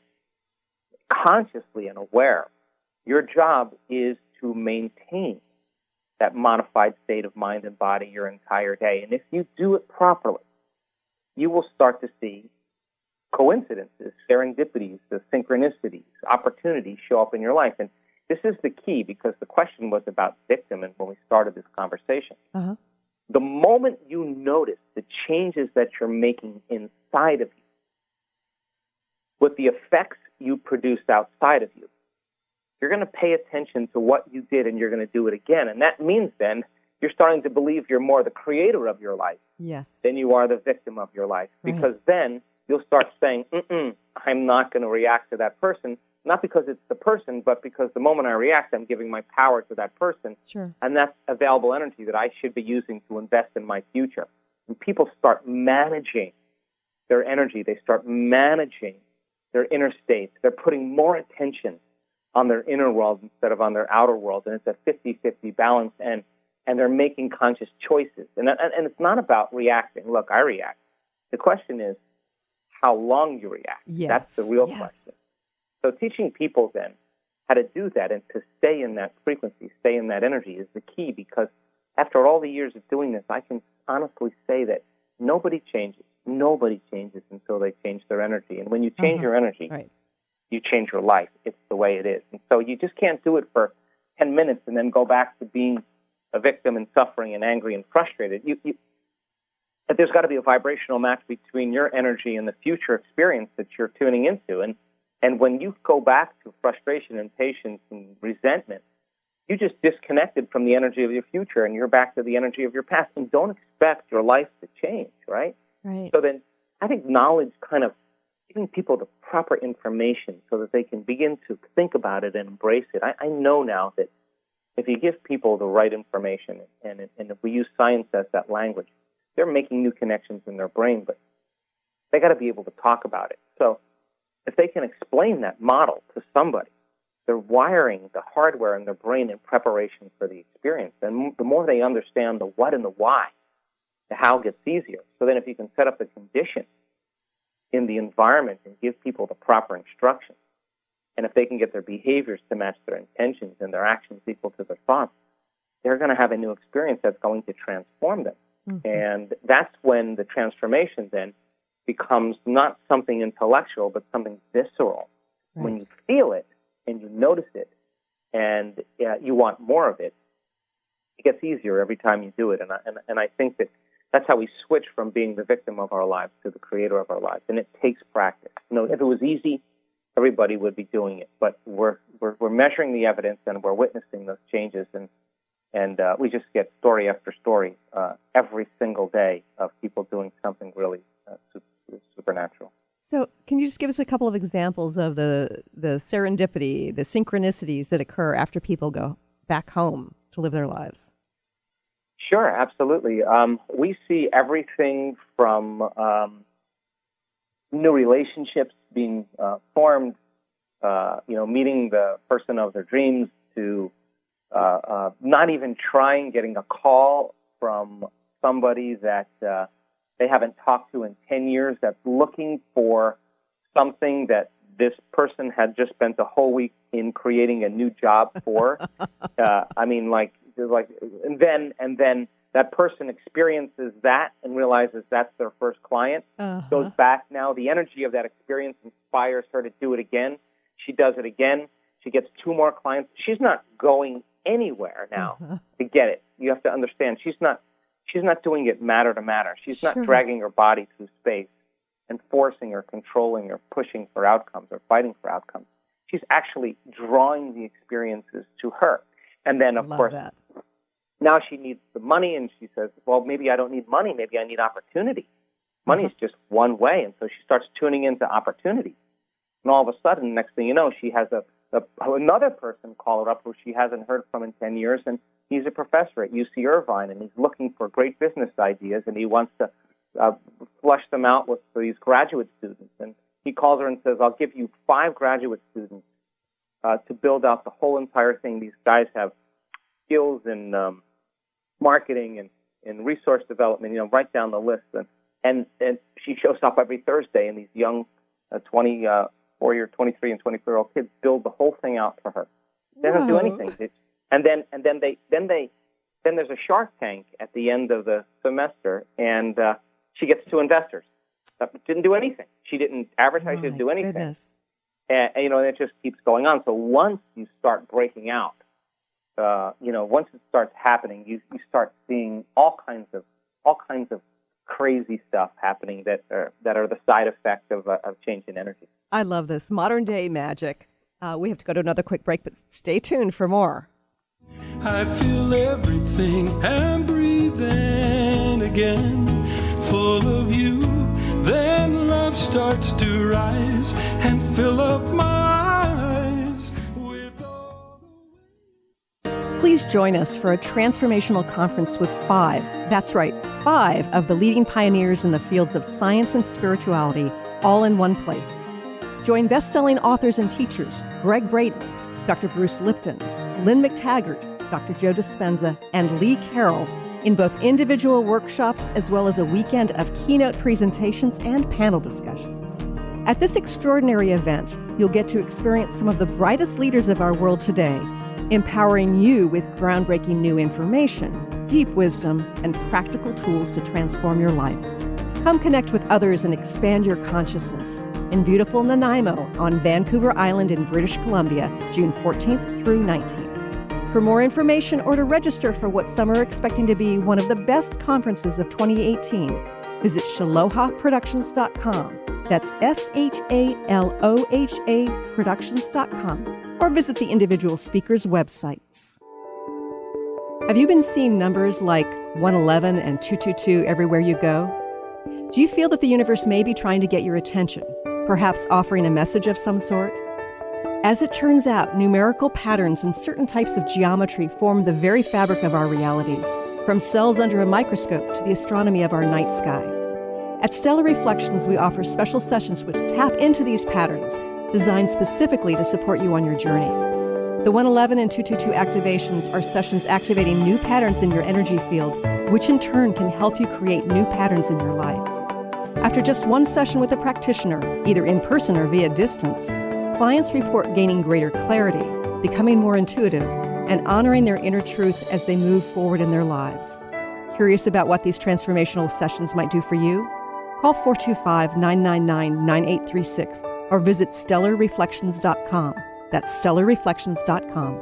consciously and aware, your job is to maintain that modified state of mind and body your entire day. And if you do it properly, you will start to see coincidences, serendipities, the synchronicities, opportunities show up in your life. And this is the key, because the question was about victim and when we started this conversation. Uh-huh. The moment you notice the changes that you're making inside of you with the effects you produced outside of you, you're going to pay attention to what you did and you're going to do it again. And that means then you're starting to believe you're more the creator of your life yes. than you are the victim of your life. Right. Because then you'll start saying, mm-mm, I'm not going to react to that person, not because it's the person, but because the moment I react, I'm giving my power to that person. Sure. And that's available energy that I should be using to invest in my future. And people start managing their energy. They start managing their inner states. They're putting more attention on their inner world instead of on their outer world. And it's a fifty-fifty balance, and, and they're making conscious choices. And, and, and it's not about reacting. Look, I react. The question is, how long you react. Yes, That's the real yes. question. So teaching people then how to do that and to stay in that frequency, stay in that energy is the key, because after all the years of doing this, I can honestly say that nobody changes. Nobody changes until they change their energy. And when you change uh-huh. your energy, right. you change your life. It's the way it is. And so you just can't do it for ten minutes and then go back to being a victim and suffering and angry and frustrated. You, you But there's got to be a vibrational match between your energy and the future experience that you're tuning into. And and when you go back to frustration and patience and resentment, you just disconnected from the energy of your future, and you're back to the energy of your past. And don't expect your life to change, right? Right. So then I think knowledge, kind of giving people the proper information so that they can begin to think about it and embrace it. I, I know now that if you give people the right information, and, and if we use science as that language, they're making new connections in their brain, but they got to be able to talk about it. So if they can explain that model to somebody, they're wiring the hardware in their brain in preparation for the experience. And the more they understand the what and the why, the how gets easier. So then if you can set up the conditions in the environment and give people the proper instructions, and if they can get their behaviors to match their intentions and their actions equal to their thoughts, they're going to have a new experience that's going to transform them. Mm-hmm. And that's when the transformation then becomes not something intellectual, but something visceral. Right. When you feel it and you notice it and uh, you want more of it, it gets easier every time you do it. And I, and, and I think that that's how we switch from being the victim of our lives to the creator of our lives. And it takes practice. You know, if it was easy, everybody would be doing it. But we're we're, we're measuring the evidence and we're witnessing those changes. And and uh, we just get story after story uh, every single day of people doing something really uh, super, supernatural. So can you just give us a couple of examples of the, the serendipity, the synchronicities that occur after people go back home to live their lives? Sure, absolutely. Um, we see everything from um, new relationships being uh, formed, uh, you know, meeting the person of their dreams, to uh, uh, not even trying, getting a call from somebody that uh, they haven't talked to in ten years that's looking for something that this person had just spent the whole week in creating a new job for. uh, I mean, like, like, and then and then that person experiences that and realizes that's their first client. Uh-huh. Goes back now. The energy of that experience inspires her to do it again. She does it again. She gets two more clients. She's not going anywhere now uh-huh. to get it. You have to understand. She's not. She's not doing it matter to matter. She's sure. not dragging her body through space and forcing or controlling or pushing for outcomes or fighting for outcomes. She's actually drawing the experiences to her. And then, of Love course, that. now she needs the money, and she says, well, maybe I don't need money. Maybe I need opportunity. Money uh-huh. is just one way. And so she starts tuning into opportunity. And all of a sudden, next thing you know, she has a, a another person call her up who she hasn't heard from in ten years, and he's a professor at U C Irvine, and he's looking for great business ideas, and he wants to uh, flesh them out with these graduate students. And he calls her and says, I'll give you five graduate students uh, to build out the whole entire thing. These guys have skills in um, marketing and in resource development, you know, write down the list. And, and, and she shows up every Thursday, and these young uh, twenty-four-year, twenty-three and twenty-four-year-old kids build the whole thing out for her. They don't do anything. It's, And then, and then they, then they, then there's a Shark Tank at the end of the semester, and uh, she gets two investors. Uh, didn't do anything. She didn't advertise. Oh, didn't do anything. Goodness. And, and you know, and it just keeps going on. So once you start breaking out, uh, you know, once it starts happening, you you start seeing all kinds of all kinds of crazy stuff happening that are that are the side effect of uh, of change in energy. I love this modern day magic. Uh, we have to go to another quick break, but stay tuned for more. I feel everything and breathing again, full of you. Then love starts to rise and fill up my eyes with all the... Please join us for a transformational conference with five, that's right, five of the leading pioneers in the fields of science and spirituality, all in one place. Join best-selling authors and teachers Greg Braden, Doctor Bruce Lipton, Lynn McTaggart, Doctor Joe Dispenza, and Lee Carroll in both individual workshops as well as a weekend of keynote presentations and panel discussions. At this extraordinary event, you'll get to experience some of the brightest leaders of our world today, empowering you with groundbreaking new information, deep wisdom, and practical tools to transform your life. Come connect with others and expand your consciousness in beautiful Nanaimo on Vancouver Island in British Columbia, June fourteenth through nineteenth. For more information or to register for what some are expecting to be one of the best conferences of twenty eighteen, visit shaloha productions dot com. That's S H A L O H A productions dot com. Or visit the individual speakers' websites. Have you been seeing numbers like one eleven and two two two everywhere you go? Do you feel that the universe may be trying to get your attention, perhaps offering a message of some sort? As it turns out, numerical patterns and certain types of geometry form the very fabric of our reality, from cells under a microscope to the astronomy of our night sky. At Stellar Reflections, we offer special sessions which tap into these patterns, designed specifically to support you on your journey. The one eleven and two two two activations are sessions activating new patterns in your energy field, which in turn can help you create new patterns in your life. After just one session with a practitioner, either in person or via distance, clients report gaining greater clarity, becoming more intuitive, and honoring their inner truth as they move forward in their lives. Curious about what these transformational sessions might do for you? Call four two five, nine nine nine, nine eight three six or visit stellar reflections dot com. That's stellar reflections dot com.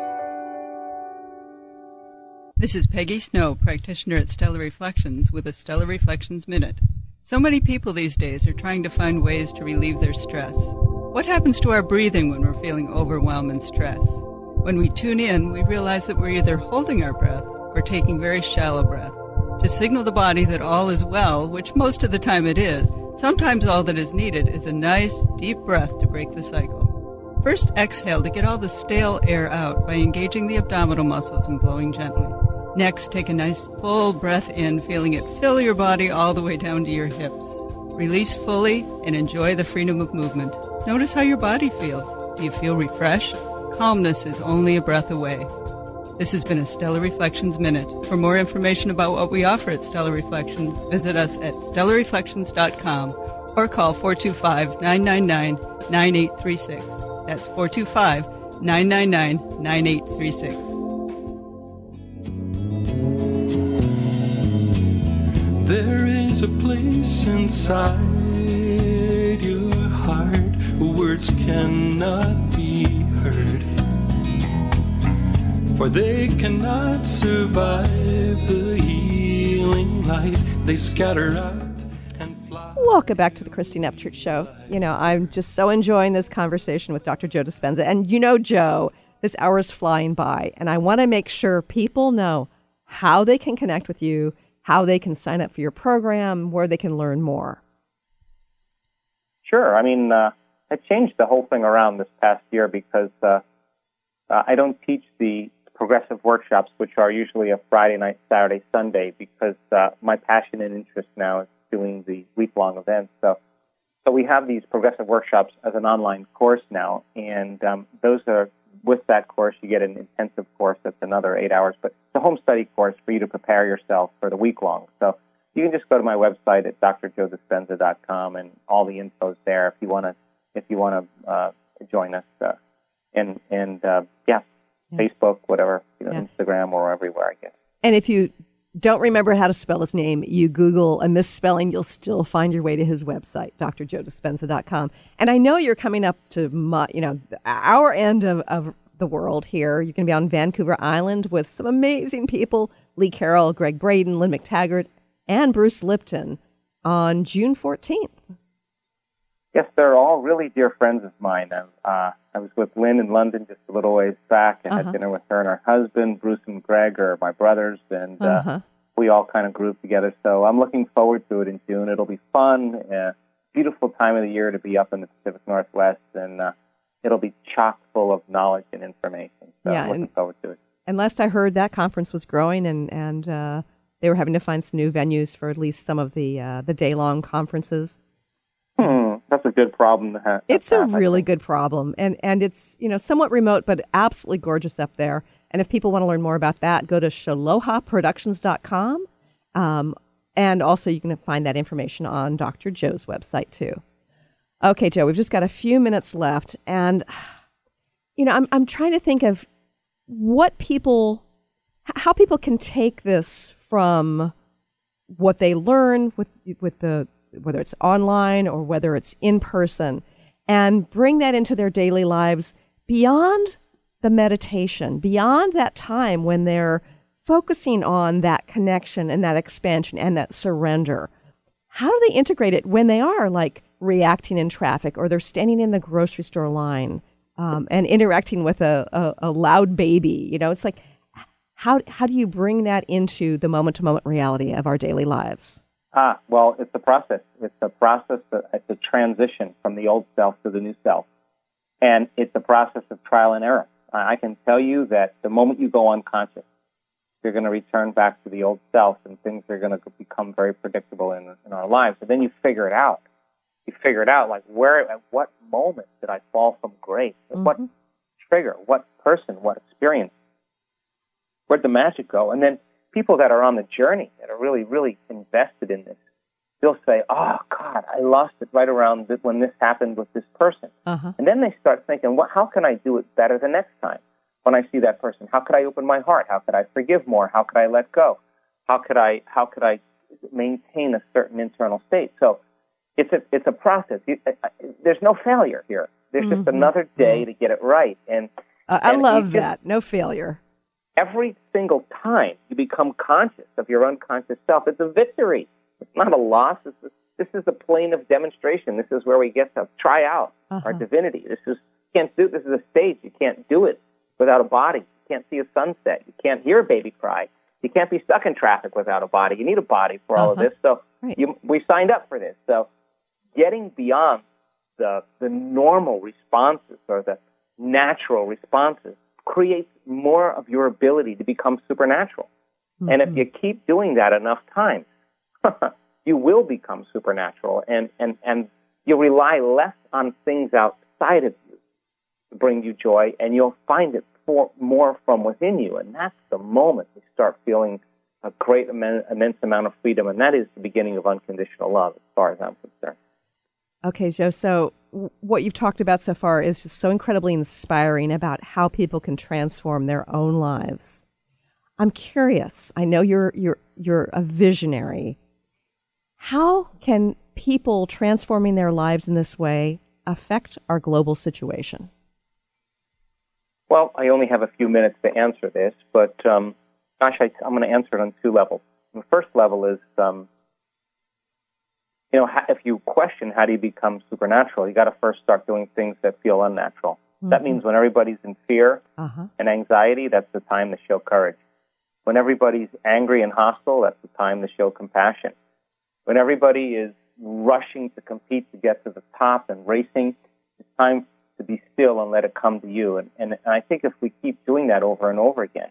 This is Peggy Snow, practitioner at Stellar Reflections, with a Stellar Reflections Minute. So many people these days are trying to find ways to relieve their stress. What happens to our breathing when we're feeling overwhelm and stress? When we tune in, we realize that we're either holding our breath or taking very shallow breath to signal the body that all is well, which most of the time it is. Sometimes all that is needed is a nice, deep breath to break the cycle. First, exhale to get all the stale air out by engaging the abdominal muscles and blowing gently. Next, take a nice full breath in, feeling it fill your body all the way down to your hips. Release fully and enjoy the freedom of movement. Notice how your body feels. Do you feel refreshed? Calmness is only a breath away. This has been a Stellar Reflections Minute. For more information about what we offer at Stellar Reflections, visit us at stellar reflections dot com or call four two five, nine nine nine, nine eight three six. That's four two five, nine nine nine, nine eight three six. There is a place inside your heart where words cannot be heard, for they cannot survive the healing light. They scatter out and fly. Welcome back to the Christine Upchurch Show. You know, I'm just so enjoying this conversation with Doctor Joe Dispenza. And you know, Joe, this hour is flying by, and I want to make sure people know how they can connect with you, how they can sign up for your program, where they can learn more. Sure. I mean, uh, I changed the whole thing around this past year because uh, uh, I don't teach the progressive workshops, which are usually a Friday night, Saturday, Sunday, because uh, my passion and interest now is doing the week-long events. So, so we have these progressive workshops as an online course now, and um, those are, with that course, you get an intensive course that's another eight hours, but it's a home study course for you to prepare yourself for the week-long. So you can just go to my website at d r joe dispenza dot com, and all the info's there if you want to if you want to uh, join us. Uh, and and uh, yeah, yeah, Facebook, whatever, you know, yeah. Instagram, or everywhere, I guess. And if you don't remember how to spell his name, you Google a misspelling, you'll still find your way to his website, d r joe dispenza dot com. And I know you're coming up to my, you know, our end of, of the world here. You're going to be on Vancouver Island with some amazing people, Lee Carroll, Greg Braden, Lynn McTaggart, and Bruce Lipton on June fourteenth. Yes, they're all really dear friends of mine. Uh, I was with Lynn in London just a little ways back and uh-huh. had dinner with her and her husband. Bruce and Greg are my brothers, and uh, uh-huh. we all kind of grouped together. So I'm looking forward to it in June. It'll be fun, uh, beautiful time of the year to be up in the Pacific Northwest, and uh, it'll be chock full of knowledge and information. So yeah, I'm looking and, forward to it. And last I heard, that conference was growing, and, and uh, they were having to find some new venues for at least some of the uh, the day-long conferences. Hmm, that's a good problem to have. It's a really good problem, and and it's, you know, somewhat remote, but absolutely gorgeous up there. And if people want to learn more about that, go to shaloha productions dot com, um, and also you can find that information on Doctor Joe's website too. Okay, Joe, we've just got a few minutes left, and you know, I'm I'm trying to think of what people, how people can take this from what they learn with with the, whether it's online or whether it's in person, and bring that into their daily lives beyond the meditation, beyond that time when they're focusing on that connection and that expansion and that surrender. How do they integrate it when they are like reacting in traffic, or they're standing in the grocery store line um, and interacting with a, a, a loud baby? You know, it's like, how how do you bring that into the moment-to-moment reality of our daily lives? Ah, well, it's a process. It's a process, that, it's a transition from the old self to the new self. And it's a process of trial and error. I can tell you that the moment you go unconscious, you're going to return back to the old self, and things are going to become very predictable in, in our lives. And then you figure it out. You figure it out, like, where, at what moment did I fall from grace? At mm-hmm. what trigger? What person? What experience? Where'd the magic go? And then people that are on the journey, that are really, really invested in this, they'll say, oh, God, I lost it right around this, when this happened with this person. Uh-huh. And then they start thinking, well, how can I do it better the next time when I see that person? How could I open my heart? How could I forgive more? How could I let go? How could I how could I maintain a certain internal state? So it's a it's a process. You, uh, there's no failure here. There's mm-hmm. just another day to get it right. And, uh, I and love just, that. No failure. Every single time you become conscious of your unconscious self, it's a victory. It's not a loss. It's a, this is the plane of demonstration. This is where we get to try out uh-huh. our divinity. This is can't do. This is a stage. You can't do it without a body. You can't see a sunset. You can't hear a baby cry. You can't be stuck in traffic without a body. You need a body for all uh-huh. of this. So right. you, we signed up for this. So getting beyond the the normal responses or the natural responses creates more of your ability to become supernatural. Mm-hmm. And if you keep doing that enough times, you will become supernatural, and, and, and you'll rely less on things outside of you to bring you joy, and you'll find it for, more from within you. And that's the moment you start feeling a great, immense amount of freedom, and that is the beginning of unconditional love, as far as I'm concerned. Okay, Joe, so what you've talked about so far is just so incredibly inspiring about how people can transform their own lives. I'm curious. I know you're you're you're a visionary. How can people transforming their lives in this way affect our global situation? Well, I only have a few minutes to answer this, but um, gosh, I, I'm going to answer it on two levels. The first level is um, You know, if you question how do you become supernatural, you got to first start doing things that feel unnatural. Mm-hmm. That means when everybody's in fear uh-huh. and anxiety, that's the time to show courage. When everybody's angry and hostile, that's the time to show compassion. When everybody is rushing to compete to get to the top and racing, it's time to be still and let it come to you. And, and, and I think if we keep doing that over and over again,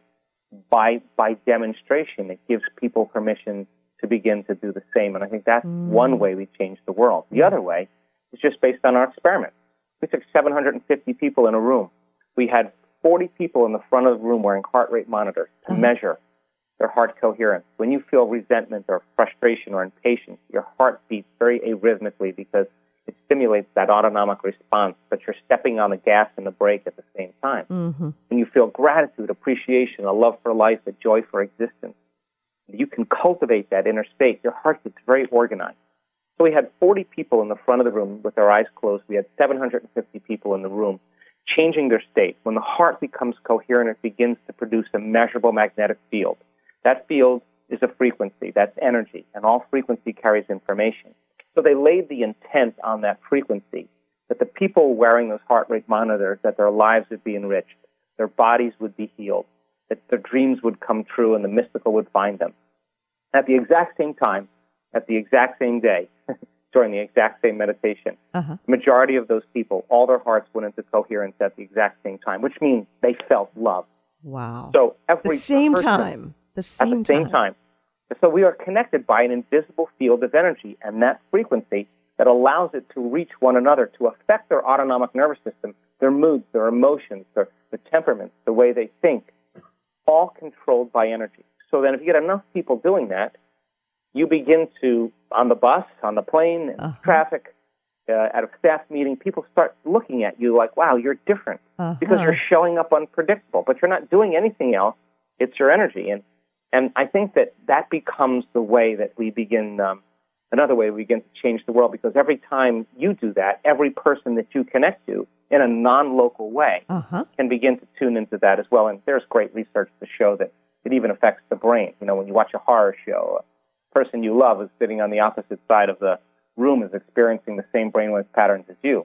by by demonstration, it gives people permission to begin to do the same. And I think that's mm. one way we change the world. The other way is just based on our experiment. We took seven hundred fifty people in a room. We had forty people in the front of the room wearing heart rate monitors to uh-huh. measure their heart coherence. When you feel resentment or frustration or impatience, your heart beats very arrhythmically because it stimulates that autonomic response, but you're stepping on the gas and the brake at the same time. Mm-hmm. When you feel gratitude, appreciation, a love for life, a joy for existence, you can cultivate that inner state. Your heart gets very organized. So we had forty people in the front of the room with their eyes closed. We had seven hundred fifty people in the room changing their state. When the heart becomes coherent, it begins to produce a measurable magnetic field. That field is a frequency. That's energy, and all frequency carries information. So they laid the intent on that frequency, that the people wearing those heart rate monitors, that their lives would be enriched, their bodies would be healed, that their dreams would come true and the mystical would find them. At the exact same time, at the exact same day, during the exact same meditation, uh-huh. the majority of those people, all their hearts went into coherence at the exact same time, which means they felt love. Wow. So every the same person, time. The same at the same time. time. So we are connected by an invisible field of energy, and that frequency that allows it to reach one another, to affect their autonomic nervous system, their moods, their emotions, their, their temperaments, the way they think, all controlled by energy. So then if you get enough people doing that, you begin to, on the bus, on the plane, in uh-huh. traffic, uh, at a staff meeting, people start looking at you like, wow, you're different, uh-huh. because you're showing up unpredictable, but you're not doing anything else. It's your energy. And and I think that that becomes the way that we begin, um, another way we begin to change the world, because every time you do that, every person that you connect to in a non-local way uh-huh. can begin to tune into that as well. And there's great research to show that it even affects the brain. You know, when you watch a horror show, a person you love is sitting on the opposite side of the room, is experiencing the same brainwave patterns as you.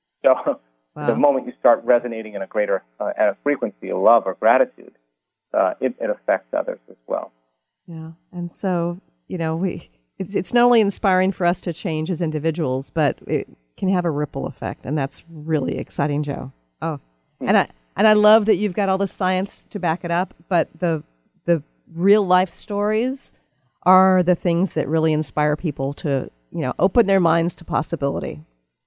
So wow. the moment you start resonating in a greater uh, at a frequency of love or gratitude, uh, it, it affects others as well. Yeah, and so, you know, we it's it's not only inspiring for us to change as individuals, but it can have a ripple effect, and that's really exciting, Joe. Oh, mm-hmm. and I and I love that you've got all the science to back it up, but the the real life stories are the things that really inspire people to, you know, open their minds to possibility.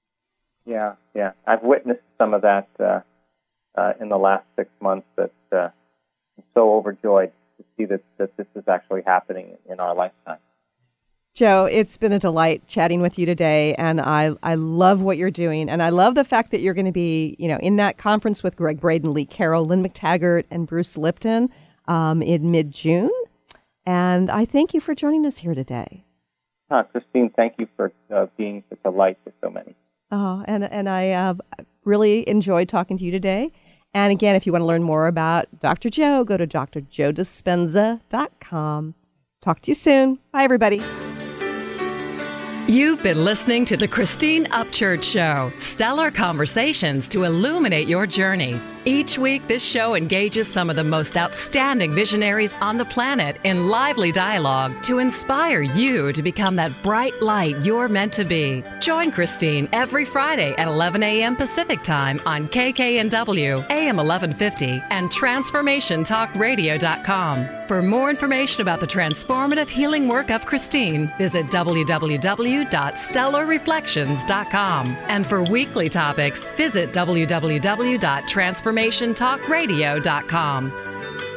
Yeah, yeah. I've witnessed some of that uh, uh, in the last six months that uh, I'm so overjoyed to see that, that this is actually happening in our lifetime. Joe, it's been a delight chatting with you today, and I, I love what you're doing, and I love the fact that you're going to be, you know, in that conference with Greg Braden, Lee Carroll, Lynn McTaggart, and Bruce Lipton um, in mid-June. And I thank you for joining us here today. Uh, Christine, thank you for uh, being such a light to so many. Oh, and, and I uh, really enjoyed talking to you today. And again, if you want to learn more about Doctor Joe, go to d r joe dispenza dot com. Talk to you soon. Bye, everybody. You've been listening to the Christine Upchurch Show, stellar conversations to illuminate your journey. Each week, this show engages some of the most outstanding visionaries on the planet in lively dialogue to inspire you to become that bright light you're meant to be. Join Christine every Friday at eleven a.m. Pacific Time on K K N W, A M eleven fifty, and transformation talk radio dot com. For more information about the transformative healing work of Christine, visit w w w dot stellar reflections dot com. And for weekly topics, visit w w w dot transformation talk radio dot com.